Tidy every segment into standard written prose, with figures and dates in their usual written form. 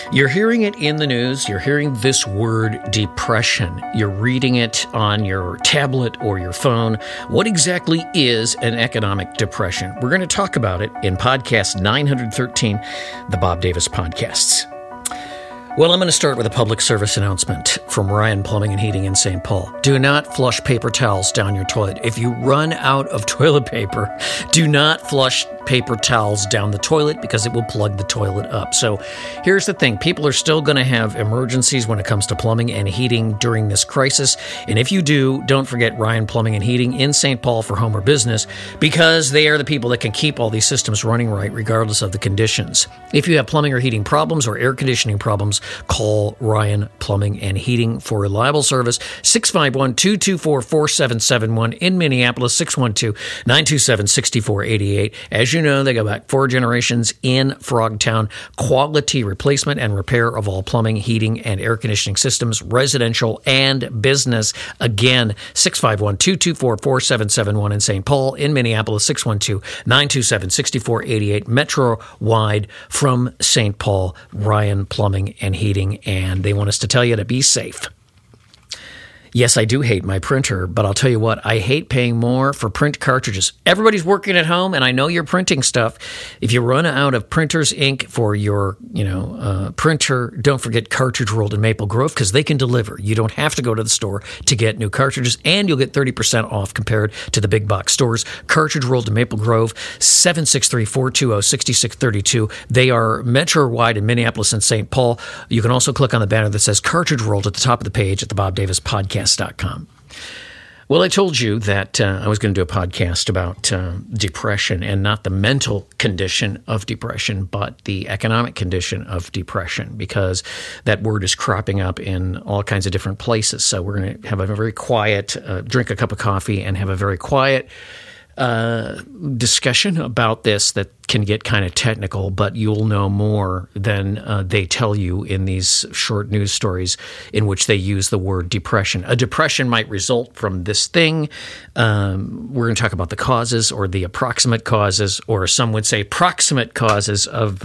You're hearing it in the news. You're hearing this word depression. You're reading it on your tablet or your phone. What exactly is an economic depression? We're going to talk about it in podcast 913, the Bob Davis Podcasts. Well, I'm going to start with a public service announcement from Ryan Plumbing and Heating in St. Paul. Do not flush paper towels down your toilet. If you run out of toilet paper, do not flush paper towels down the toilet because it will plug the toilet up. So here's the thing. People are still going to have emergencies when it comes to plumbing and heating during this crisis. And if you do, don't forget Ryan Plumbing and Heating in St. Paul for home or business, because they are the people that can keep all these systems running right regardless of the conditions. If you have plumbing or heating problems or air conditioning problems, call Ryan Plumbing and Heating for reliable service. 651-224-4771 in Minneapolis, 612-927-6488. As you know, they go back 4 generations in Frogtown. Quality replacement and repair of all plumbing, heating, and air conditioning systems, residential and business. Again, 651-224-4771 in St. Paul. In Minneapolis, 612-927-6488. Metro-wide from St. Paul, Ryan Plumbing and Heating. And they want us to tell you to be safe. Yes, I do hate my printer, but I'll tell you what, I hate paying more for print cartridges. Everybody's working at home, and I know you're printing stuff. If you run out of printer's ink for your, printer, don't forget Cartridge World in Maple Grove, because they can deliver. You don't have to go to the store to get new cartridges, and you'll get 30% off compared to the big box stores. Cartridge World in Maple Grove, 763-420-6632. They are metro-wide in Minneapolis and St. Paul. You can also click on the banner that says Cartridge World at the top of the page at the Bob Davis Podcast. Well, I told you that I was going to do a podcast about depression, and not the mental condition of depression, but the economic condition of depression, because that word is cropping up in all kinds of different places. So we're going to have a very quiet, drink a cup of coffee and have a very quiet discussion about this that can get kind of technical, but you'll know more than they tell you in these short news stories in which they use the word depression. A depression might result from this thing. We're going to talk about the causes, or the approximate causes, or some would say proximate causes of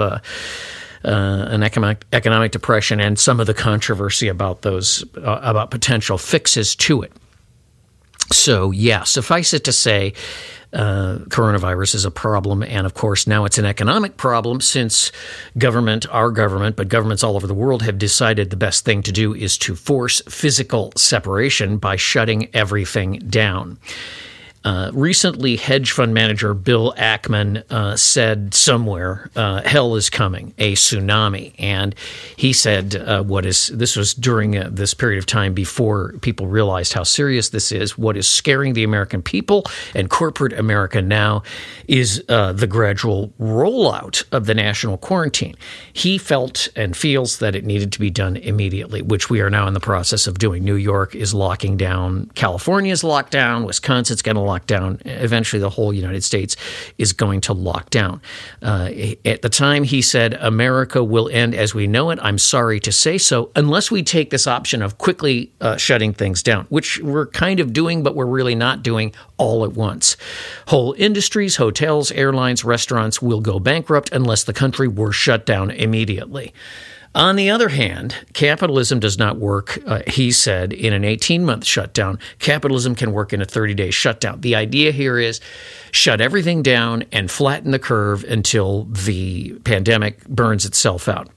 an economic depression, and some of the controversy about those, about potential fixes to it. So, yeah, suffice it to say, coronavirus is a problem, and of course now it's an economic problem, since our government, but governments all over the world have decided the best thing to do is to force physical separation by shutting everything down. Recently, hedge fund manager Bill Ackman said somewhere, hell is coming, a tsunami. And he said, this was during this period of time before people realized how serious this is. What is scaring the American people and corporate America now is the gradual rollout of the national quarantine. He felt and feels that it needed to be done immediately, which we are now in the process of doing. New York is locking down. California is locked down. Wisconsin's going to lock down. Eventually, the whole United States is going to lock down. At the time, he said, America will end as we know it. I'm sorry to say so, unless we take this option of quickly shutting things down, which we're kind of doing, but we're really not doing all at once. Whole industries, hotels, airlines, restaurants will go bankrupt unless the country were shut down immediately. On the other hand, capitalism does not work, he said, in an 18-month shutdown. Capitalism can work in a 30-day shutdown. The idea here is shut everything down and flatten the curve until the pandemic burns itself out.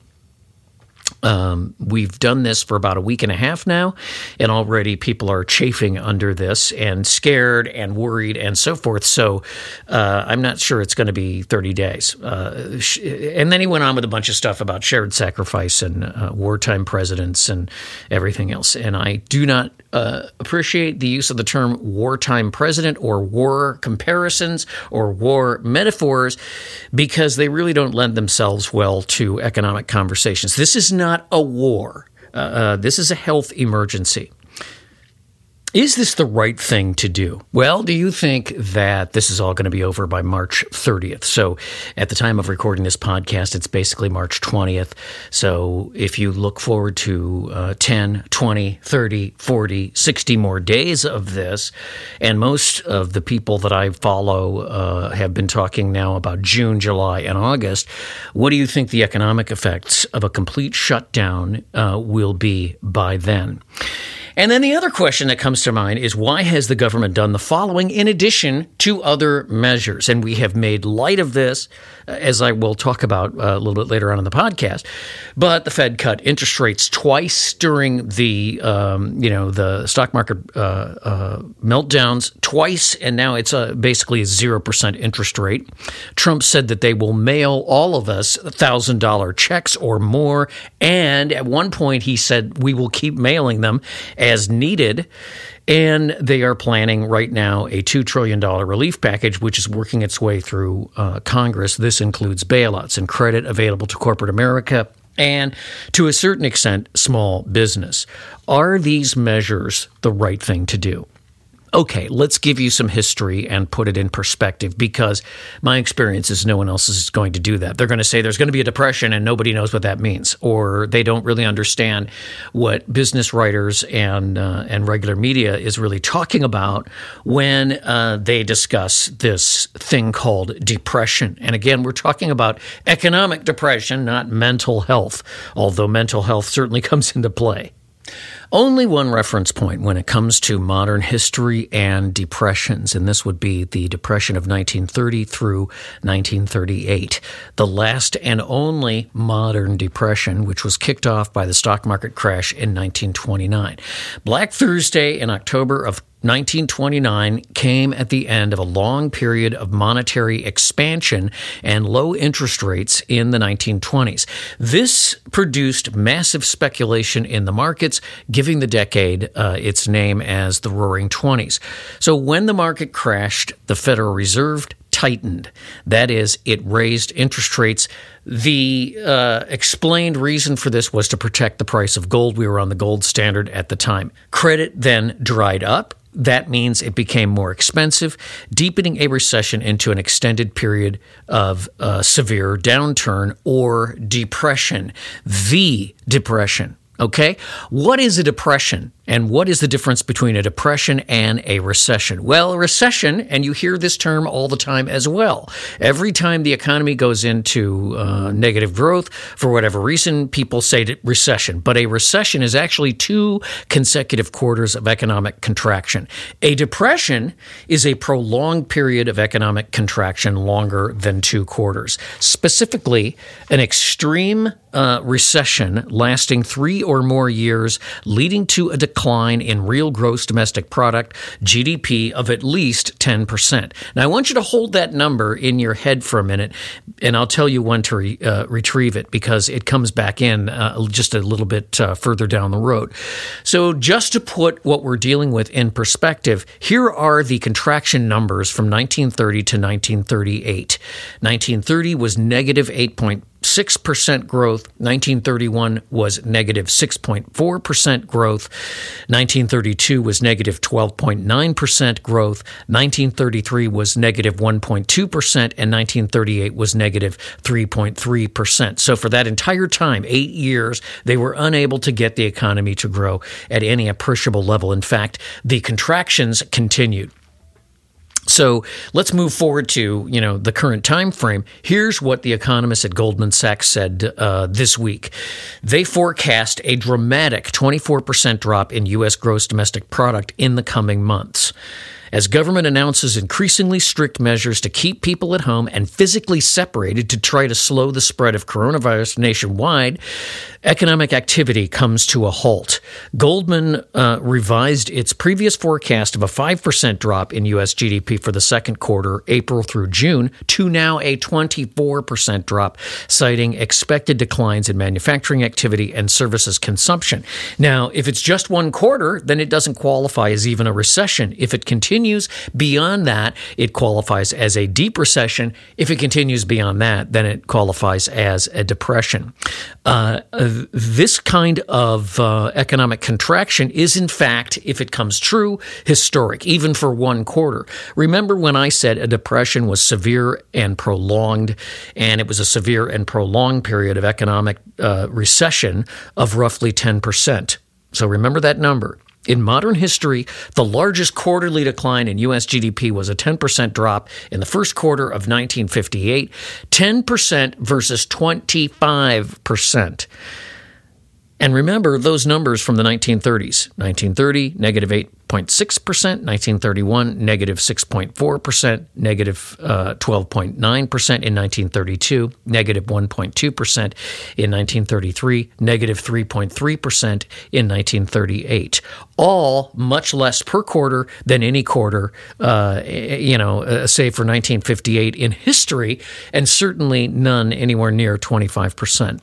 We've done this for about a week and a half now, and already people are chafing under this and scared and worried and so forth. So I'm not sure it's going to be 30 days. And then he went on with a bunch of stuff about shared sacrifice and wartime presidents and everything else. And I do not appreciate the use of the term wartime president or war comparisons or war metaphors, because they really don't lend themselves well to economic conversations. This is not a war. This is a health emergency. Is this the right thing to do? Well, do you think that this is all going to be over by March 30th? So at the time of recording this podcast, it's basically March 20th. So if you look forward to 10, 20, 30, 40, 60 more days of this, and most of the people that I follow have been talking now about June, July, and August, what do you think the economic effects of a complete shutdown will be by then? And then the other question that comes to mind is, why has the government done the following in addition to other measures? And we have made light of this, as I will talk about a little bit later on in the podcast. But the Fed cut interest rates twice during the stock market meltdowns twice, and now it's basically a 0% interest rate. Trump said that they will mail all of us $1,000 checks or more, and at one point he said we will keep mailing them as needed. And they are planning right now a $2 trillion relief package, which is working its way through Congress. This includes bailouts and credit available to corporate America and, to a certain extent, small business. Are these measures the right thing to do? Okay, let's give you some history and put it in perspective, because my experience is no one else is going to do that. They're going to say there's going to be a depression and nobody knows what that means, or they don't really understand what business writers and regular media is really talking about when they discuss this thing called depression. And again, we're talking about economic depression, not mental health, although mental health certainly comes into play. Only one reference point when it comes to modern history and depressions, and this would be the Depression of 1930 through 1938, the last and only modern depression, which was kicked off by the stock market crash in 1929. Black Thursday in October of 1929 came at the end of a long period of monetary expansion and low interest rates in the 1920s. This produced massive speculation in the markets, giving the decade its name as the Roaring Twenties. So when the market crashed, the Federal Reserve tightened. That is, it raised interest rates. The explained reason for this was to protect the price of gold. We were on the gold standard at the time. Credit then dried up. That means it became more expensive, deepening a recession into an extended period of severe downturn or depression. The depression. Okay? What is a depression? And what is the difference between a depression and a recession? Well, a recession, and you hear this term all the time as well. Every time the economy goes into negative growth, for whatever reason, people say recession. But a recession is actually 2 consecutive quarters of economic contraction. A depression is a prolonged period of economic contraction longer than 2 quarters. Specifically, an extreme recession lasting 3 or more years, leading to a decline in real gross domestic product, GDP, of at least 10%. Now, I want you to hold that number in your head for a minute, and I'll tell you when to retrieve it, because it comes back in just a little bit further down the road. So just to put what we're dealing with in perspective, here are the contraction numbers from 1930 to 1938. 1930 was negative 8.6% growth. 1931 was negative 6.4% growth. 1932 was negative 12.9% growth. 1933 was negative 1.2%, and 1938 was negative 3.3%. So for that entire time, 8 years, they were unable to get the economy to grow at any appreciable level. In fact, the contractions continued. So let's move forward to, the current time frame. Here's what the economists at Goldman Sachs said this week. They forecast a dramatic 24% drop in U.S. gross domestic product in the coming months. As government announces increasingly strict measures to keep people at home and physically separated to try to slow the spread of coronavirus nationwide, economic activity comes to a halt. Goldman revised its previous forecast of a 5% drop in U.S. GDP for the second quarter, April through June, to now a 24% drop, citing expected declines in manufacturing activity and services consumption. Now, if it's just one quarter, then it doesn't qualify as even a recession. If it continues beyond that, it qualifies as a deep recession. If it continues beyond that, then it qualifies as a depression. this kind of economic contraction is, in fact, if it comes true, historic, even for one quarter. Remember when I said a depression was severe and prolonged, and it was a severe and prolonged period of economic recession of roughly 10%. So remember that number. In modern history, the largest quarterly decline in U.S. GDP was a 10% drop in the first quarter of 1958, 10% versus 25%. And remember those numbers from the 1930s. 1930, negative 8.6%, 1931, negative 6.4%, negative 12.9% in 1932, negative 1.2% in 1933, negative 3.3% in 1938. All much less per quarter than any quarter, say for 1958 in history, and certainly none anywhere near 25%.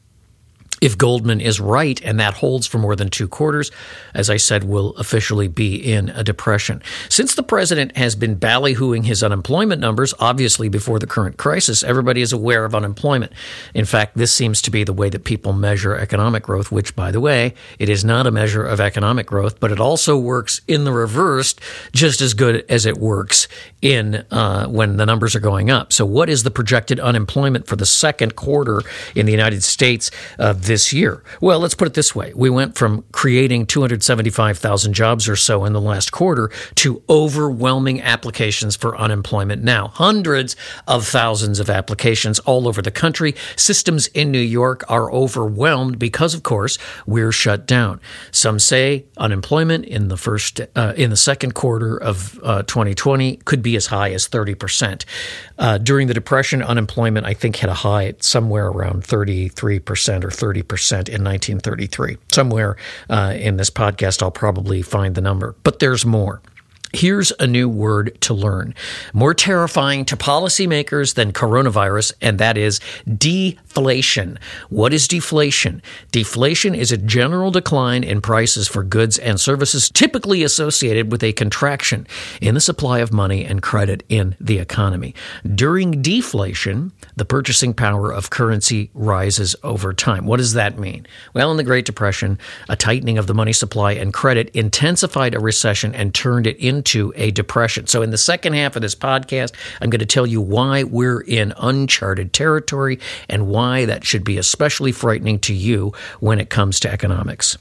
If Goldman is right, and that holds for more than 2 quarters, as I said, we'll officially be in a depression. Since the president has been ballyhooing his unemployment numbers, obviously before the current crisis, everybody is aware of unemployment. In fact, this seems to be the way that people measure economic growth, which, by the way, it is not a measure of economic growth, but it also works in the reverse just as good as it works in when the numbers are going up. So what is the projected unemployment for the second quarter in the United States this year? Well, let's put it this way. We went from creating 275,000 jobs or so in the last quarter to overwhelming applications for unemployment now. Hundreds of thousands of applications all over the country. Systems in New York are overwhelmed because, of course, we're shut down. Some say unemployment in the second quarter of 2020 could be as high as 30%. During the Depression, unemployment, I think, hit a high at somewhere around 33% or 30% in 1933. Somewhere in this podcast, I'll probably find the number. But there's more. Here's a new word to learn, more terrifying to policymakers than coronavirus, and that is deflation. What is deflation? Deflation is a general decline in prices for goods and services, typically associated with a contraction in the supply of money and credit in the economy. During deflation, the purchasing power of currency rises over time. What does that mean? Well, in the Great Depression, a tightening of the money supply and credit intensified a recession and turned it into a depression. So in the second half of this podcast, I'm going to tell you why we're in uncharted territory and why that should be especially frightening to you when it comes to economics.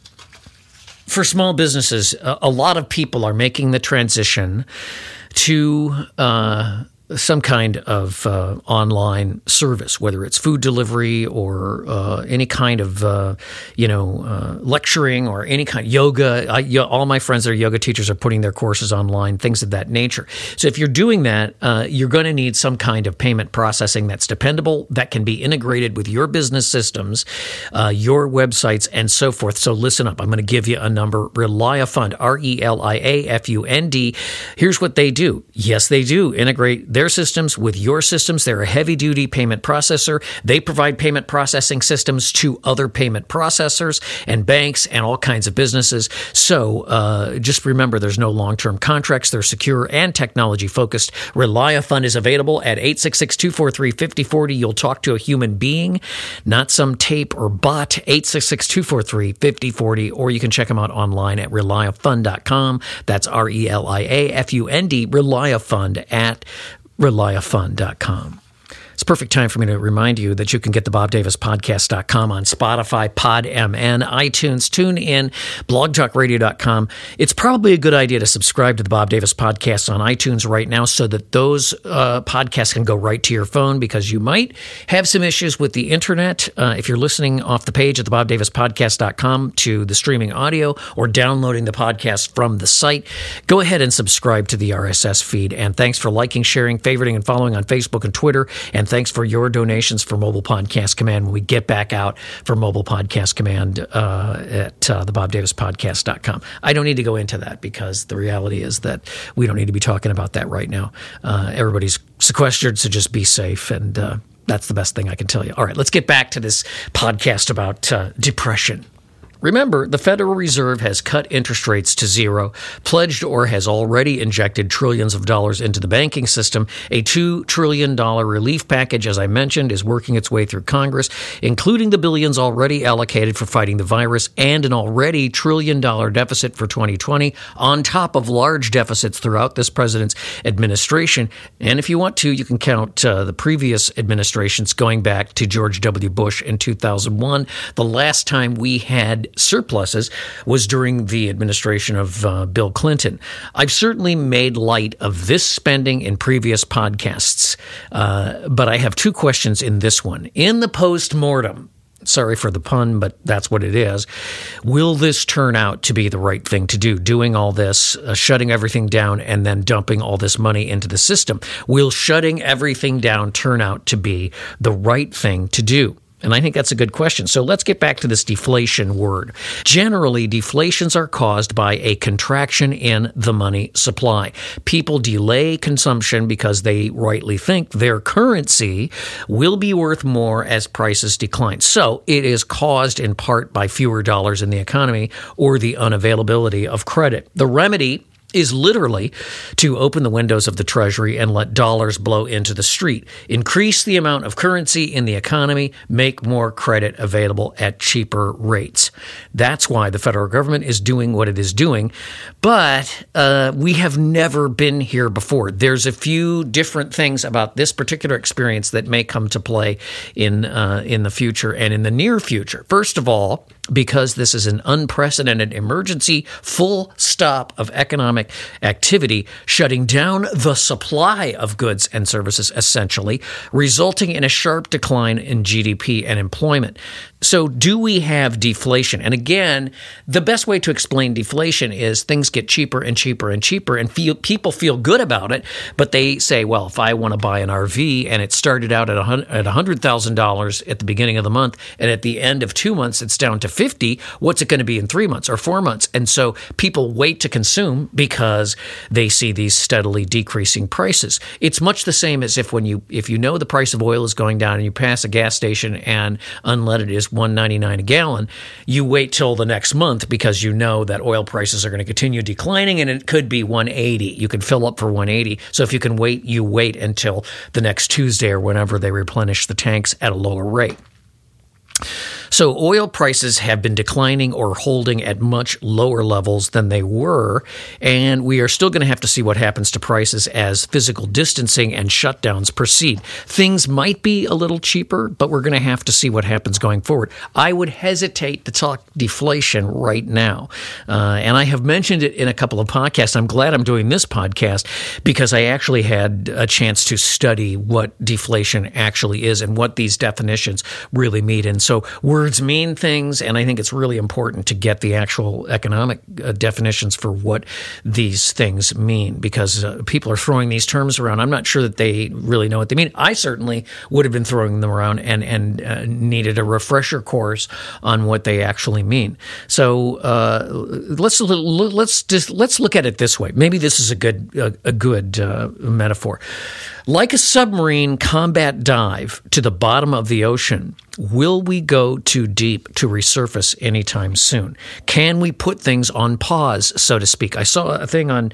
For small businesses, a lot of people are making the transition to some kind of online service, whether it's food delivery or any kind of, lecturing or any kind of yoga. All my friends that are yoga teachers are putting their courses online, things of that nature. So if you're doing that, you're going to need some kind of payment processing that's dependable, that can be integrated with your business systems, your websites, and so forth. So listen up. I'm going to give you a number. Reliafund, RELIAFUND. Here's what they do. Yes, they do integrate their systems with your systems. They're a heavy-duty payment processor. They provide payment processing systems to other payment processors and banks and all kinds of businesses. So just remember, there's no long-term contracts. They're secure and technology-focused. Reliafund is available at 866-243-5040. You'll talk to a human being, not some tape or bot. 866-243-5040, or you can check them out online at reliafund.com. That's RELIAFUND, Reliafund at reliafund.com. It's a perfect time for me to remind you that you can get the BobDavisPodcast.com on Spotify, PodMN, iTunes, TuneIn, BlogTalkRadio.com. It's probably a good idea to subscribe to the Bob Davis Podcast on iTunes right now so that those podcasts can go right to your phone, because you might have some issues with the internet. If you're listening off the page at the BobDavisPodcast.com to the streaming audio or downloading the podcast from the site, go ahead and subscribe to the RSS feed. And thanks for liking, sharing, favoriting, and following on Facebook and Twitter. And thanks for your donations for Mobile Podcast Command when we get back out for Mobile Podcast Command at thebobdavispodcast.com. I don't need to go into that because the reality is that we don't need to be talking about that right now. Everybody's sequestered, so just be safe, and that's the best thing I can tell you. All right, let's get back to this podcast about depression. Remember, the Federal Reserve has cut interest rates to zero, pledged or has already injected trillions of dollars into the banking system. A $2 trillion relief package, as I mentioned, is working its way through Congress, including the billions already allocated for fighting the virus and an already $1 trillion deficit for 2020, on top of large deficits throughout this president's administration. And if you want to, you can count the previous administrations going back to George W. Bush in 2001. The last time we had surpluses was during the administration of Bill Clinton. I've certainly made light of this spending in previous podcasts, but I have two questions in this one. In the post-mortem, sorry for the pun, but that's what it is, will this turn out to be the right thing to do, doing all this, shutting everything down, and then dumping all this money into the system? Will shutting everything down turn out to be the right thing to do? And I think that's a good question. So let's get back to this deflation word. Generally, deflations are caused by a contraction in the money supply. People delay consumption because they rightly think their currency will be worth more as prices decline. So it is caused in part by fewer dollars in the economy or the unavailability of credit. The remedy is literally to open the windows of the Treasury and let dollars blow into the street, increase the amount of currency in the economy, make more credit available at cheaper rates. That's why the federal government is doing what it is doing, but we have never been here before. There's a few different things about this particular experience that may come to play in the future and in the near future. First of all, because this is an unprecedented emergency, full stop of economic activity, shutting down the supply of goods and services, essentially, resulting in a sharp decline in GDP and employment. So do we have deflation? And again, the best way to explain deflation is things get cheaper and cheaper and cheaper, and people feel good about it, but they say, well, if I want to buy an RV and it started out at $100,000 at the beginning of the month, and at the end of 2 months it's down to 50, what's it going to be in 3 months or 4 months? And so people wait to consume because they see these steadily decreasing prices. It's much the same as if you know the price of oil is going down and you pass a gas station and unleaded is $1.99 a gallon, you wait till the next month because you know that oil prices are going to continue declining and it could be $1.80. You can fill up for $1.80. So if you can wait, you wait until the next Tuesday or whenever they replenish the tanks at a lower rate. So oil prices have been declining or holding at much lower levels than they were, and we are still going to have to see what happens to prices as physical distancing and shutdowns proceed. Things might be a little cheaper, but we're going to have to see what happens going forward. I would hesitate to talk deflation right now, and I have mentioned it in a couple of podcasts. I'm glad I'm doing this podcast because I actually had a chance to study what deflation actually is and what these definitions really mean. And so words mean things, and I think it's really important to get the actual economic definitions for what these things mean because people are throwing these terms around. I'm not sure that they really know what they mean. I certainly would have been throwing them around and needed a refresher course on what they actually mean. So let's look at it this way. Maybe this is a good metaphor. Like a submarine combat dive to the bottom of the ocean, will we go too deep to resurface anytime soon? Can we put things on pause, so to speak? I saw a thing on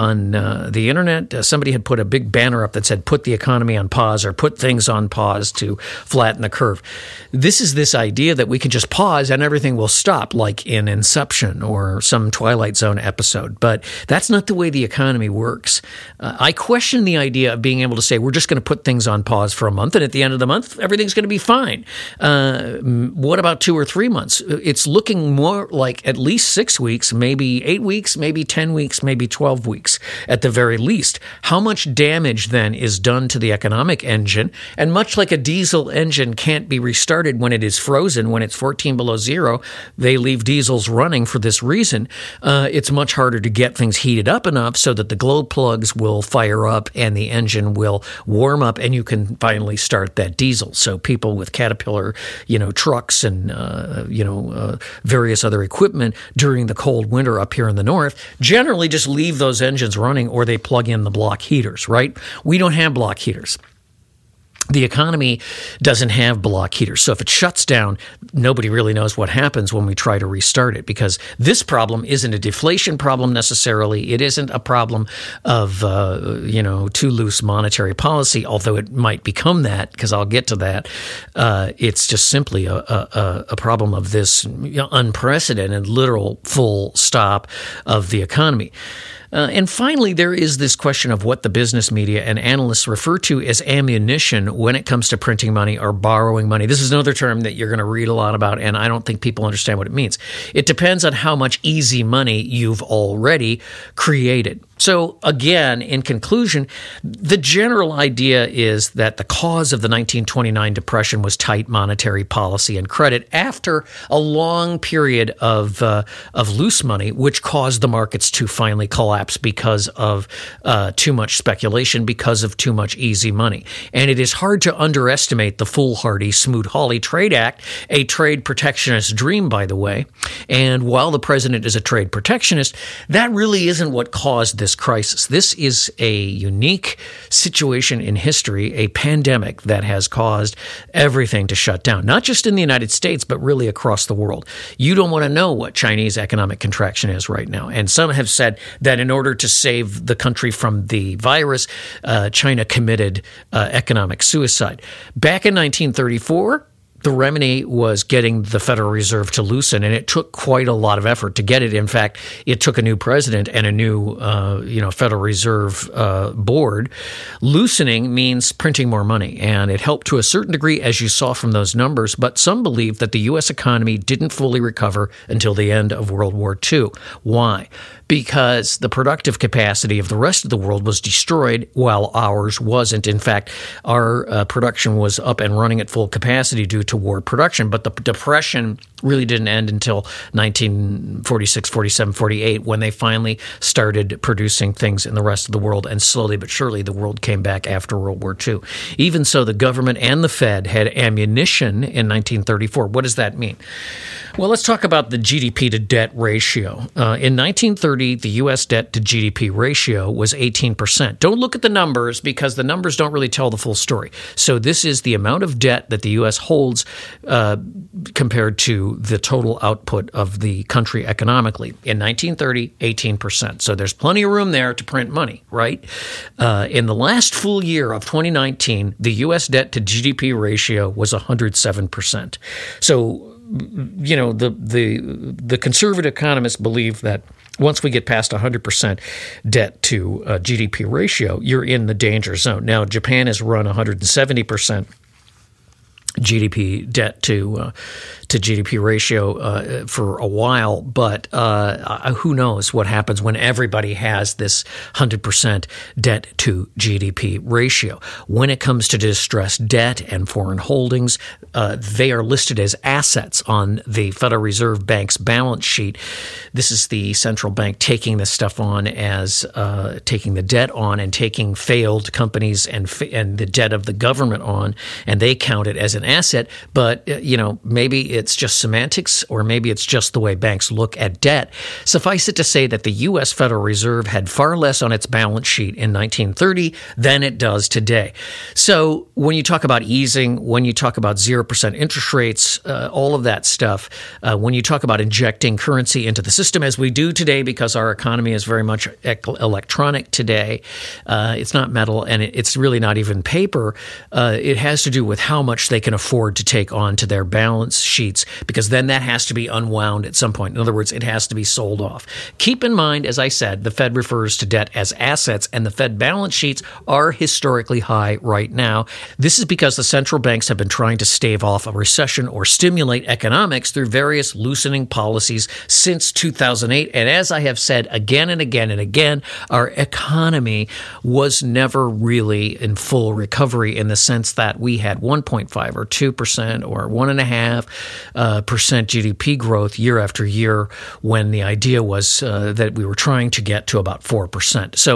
the internet. Somebody had put a big banner up that said, put the economy on pause or put things on pause to flatten the curve. This is this idea that we can just pause and everything will stop, like in Inception or some Twilight Zone episode. But that's not the way the economy works. I question the idea of being able to say, we're just going to put things on pause for a month, and at the end of the month, everything's going to be fine. What about 2 or 3 months? It's looking more like at least 6 weeks, maybe 8 weeks, maybe 10 weeks, maybe 12 weeks at the very least. How much damage then is done to the economic engine? And much like a diesel engine can't be restarted when it is frozen, when it's 14 below zero, they leave diesels running for this reason. It's much harder to get things heated up enough so that the glow plugs will fire up and the engine will warm up and you can finally start that diesel. So people with Caterpillar, trucks and, various other equipment during the cold winter up here in the north generally just leave those engines running or they plug in the block heaters, right? We don't have block heaters. the economy doesn't have block heaters. So if it shuts down, nobody really knows what happens when we try to restart it, because this problem isn't a deflation problem necessarily. It isn't a problem of, too loose monetary policy, although it might become that, because I'll get to that. It's just simply a problem of this unprecedented, literal full stop of the economy. And finally, there is this question of what the business media and analysts refer to as ammunition when it comes to printing money or borrowing money. This is another term that you're going to read a lot about, and I don't think people understand what it means. It depends on how much easy money you've already created. So again, in conclusion, the general idea is that the cause of the 1929 depression was tight monetary policy and credit after a long period of loose money, which caused the markets to finally collapse because of too much speculation, because of too much easy money. And it is hard to underestimate the foolhardy Smoot-Hawley Trade Act, a trade protectionist dream, by the way. And while the president is a trade protectionist, that really isn't what caused this crisis. This is a unique situation in history, a pandemic that has caused everything to shut down, not just in the United States, but really across the world. You don't want to know what Chinese economic contraction is right now. And some have said that in order to save the country from the virus, China committed economic suicide. Back in 1934, the remedy was getting the Federal Reserve to loosen, and it took quite a lot of effort to get it. In fact, it took a new president and a new, Federal Reserve board. Loosening means printing more money, and it helped to a certain degree, as you saw from those numbers. But some believe that the U.S. economy didn't fully recover until the end of World War II. Why? Because the productive capacity of the rest of the world was destroyed while ours wasn't. In fact, our production was up and running at full capacity due to war production, but the Depression really didn't end until 1946, 47, 48, when they finally started producing things in the rest of the world, and slowly but surely the world came back after World War II. Even so, the government and the Fed had ammunition in 1934. What does that mean? Well, let's talk about the GDP to debt ratio. In 1930, the U.S. debt to GDP ratio was 18%. Don't look at the numbers, because the numbers don't really tell the full story. So this is the amount of debt that the U.S. holds compared to the total output of the country economically. In 1930, 18%. So there's plenty of room there to print money, right? In the last full year of 2019, the U.S. debt to GDP ratio was 107%. So, the conservative economists believe that once we get past 100% debt to GDP ratio, you're in the danger zone. Now, Japan has run 170% GDP debt to GDP ratio for a while, but who knows what happens when everybody has this 100% debt to GDP ratio. When it comes to distressed debt and foreign holdings, they are listed as assets on the Federal Reserve Bank's balance sheet. This is the central bank taking this stuff on as taking the debt on and taking failed companies and the debt of the government on, and they count it as an asset. But maybe it's just semantics, or maybe it's just the way banks look at debt. Suffice it to say that the U.S. Federal Reserve had far less on its balance sheet in 1930 than it does today. So when you talk about easing, when you talk about 0% interest rates, all of that stuff, when you talk about injecting currency into the system, as we do today, because our economy is very much electronic today, it's not metal, and it's really not even paper. It has to do with how much they can afford to take on to their balance sheets, because then that has to be unwound at some point. In other words, it has to be sold off. Keep in mind, as I said, the Fed refers to debt as assets, and the Fed balance sheets are historically high right now. This is because the central banks have been trying to stave off a recession or stimulate economics through various loosening policies since 2008. And as I have said again and again and again, our economy was never really in full recovery, in the sense that we had 1.5 or 2% or 1.5% GDP growth year after year, when the idea was that we were trying to get to about 4%. So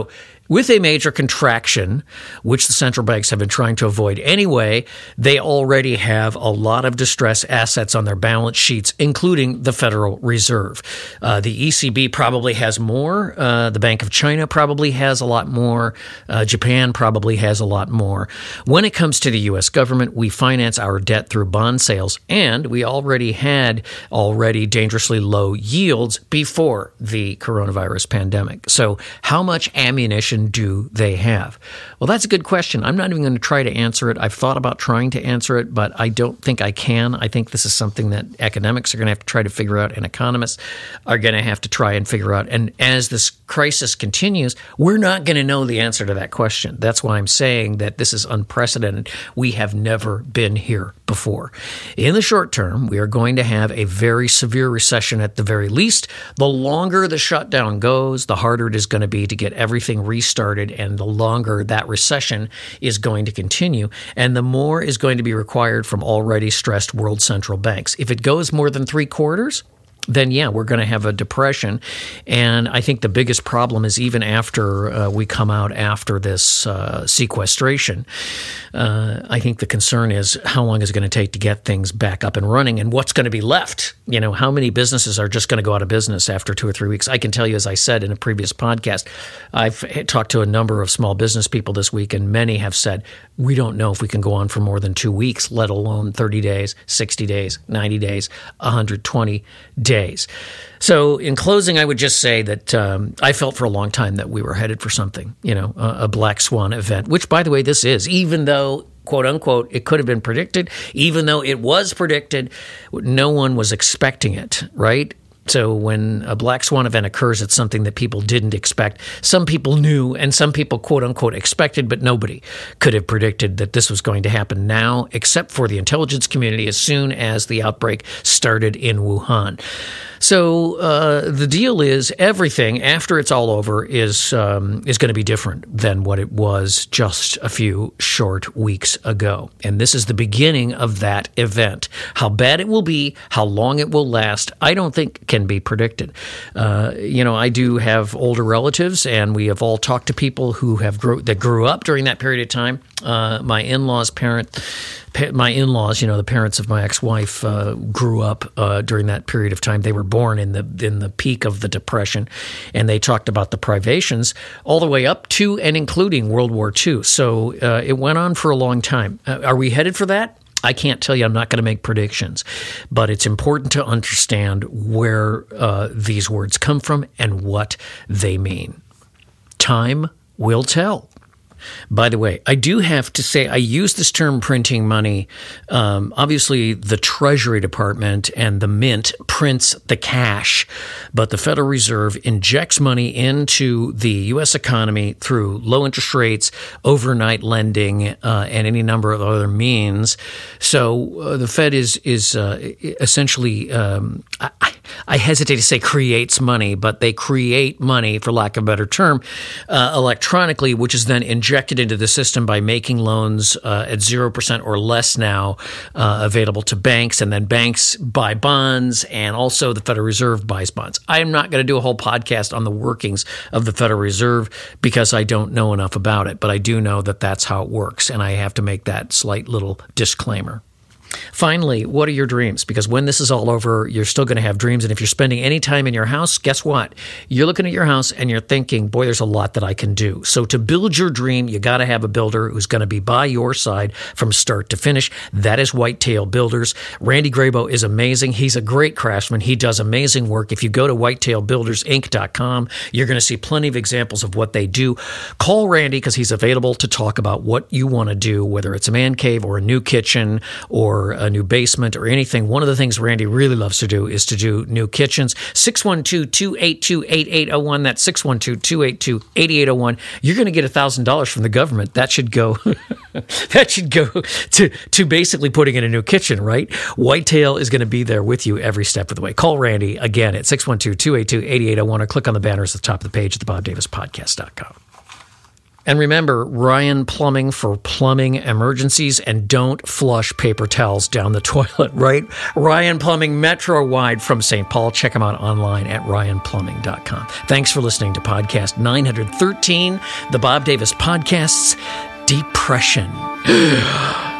with a major contraction, which the central banks have been trying to avoid anyway, they already have a lot of distressed assets on their balance sheets, including the Federal Reserve. The ECB probably has more. The Bank of China probably has a lot more. Japan probably has a lot more. When it comes to the U.S. government, we finance our debt through bond sales, and we already had dangerously low yields before the coronavirus pandemic. So how much ammunition do they have? Well, that's a good question. I'm not even going to try to answer it. I've thought about trying to answer it, but I don't think I can. I think this is something that academics are going to have to try to figure out, and economists are going to have to try and figure out. And as this crisis continues, we're not going to know the answer to that question. That's why I'm saying that this is unprecedented. We have never been here before. In the short term, we are going to have a very severe recession at the very least. The longer the shutdown goes, the harder it is going to be to get everything restarted, and the longer that recession is going to continue, and the more is going to be required from already stressed world central banks. If it goes more than 3 quarters, then yeah, we're going to have a depression. And I think the biggest problem is even after we come out after this sequestration, I think the concern is how long is it going to take to get things back up and running, and what's going to be left? You know, how many businesses are just going to go out of business after 2 or 3 weeks? I can tell you, as I said in a previous podcast, I've talked to a number of small business people this week, and many have said, we don't know if we can go on for more than 2 weeks, let alone 30 days, 60 days, 90 days, 120 days. So in closing, I would just say that I felt for a long time that we were headed for something, a black swan event, which, by the way, this is, even though, quote unquote, it could have been predicted, even though it was predicted, no one was expecting it, right? So when a black swan event occurs, it's something that people didn't expect. Some people knew, and some people, quote unquote, expected, but nobody could have predicted that this was going to happen now, except for the intelligence community as soon as the outbreak started in Wuhan. So the deal is everything after it's all over is going to be different than what it was just a few short weeks ago. And this is the beginning of that event. How bad it will be, how long it will last, I don't think can be predicted. I do have older relatives, and we have all talked to people who that grew up during that period of time. My in-laws, the parents of my ex-wife, grew up during that period of time. They were born in the peak of the Depression, and they talked about the privations all the way up to and including World War II. So it went on for a long time. Are we headed for that? I can't tell you. I'm not going to make predictions, but it's important to understand where these words come from and what they mean. Time will tell. By the way, I do have to say I use this term printing money. Obviously, the Treasury Department and the Mint prints the cash, but the Federal Reserve injects money into the U.S. economy through low interest rates, overnight lending, and any number of other means. So the Fed is essentially, I hesitate to say creates money, but they create money, for lack of a better term, electronically, which is then injected into the system by making loans at 0% or less now available to banks, and then banks buy bonds, and also the Federal Reserve buys bonds. I am not going to do a whole podcast on the workings of the Federal Reserve because I don't know enough about it, but I do know that that's how it works, and I have to make that slight little disclaimer. Finally, what are your dreams? Because when this is all over, you're still going to have dreams. And if you're spending any time in your house, guess what? You're looking at your house and you're thinking, boy, there's a lot that I can do. So to build your dream, you got to have a builder who's going to be by your side from start to finish. That is Whitetail Builders. Randy Grabo is amazing. He's a great craftsman. He does amazing work. If you go to whitetailbuildersinc.com, you're going to see plenty of examples of what they do. Call Randy because he's available to talk about what you want to do, whether it's a man cave or a new kitchen or a new basement or anything. One of the things Randy really loves to do is to do new kitchens. 612-282-8801. That's 612-282-8801. You're going to get $1,000 from the government. That should go to basically putting in a new kitchen, right? Whitetail is going to be there with you every step of the way. Call Randy again at 612-282-8801 or click on the banners at the top of the page at thebobdavispodcast.com. And remember, Ryan Plumbing for plumbing emergencies, and don't flush paper towels down the toilet, right? Ryan Plumbing Metro-wide from St. Paul. Check him out online at ryanplumbing.com. Thanks for listening to podcast 913, the Bob Davis Podcasts, Depression.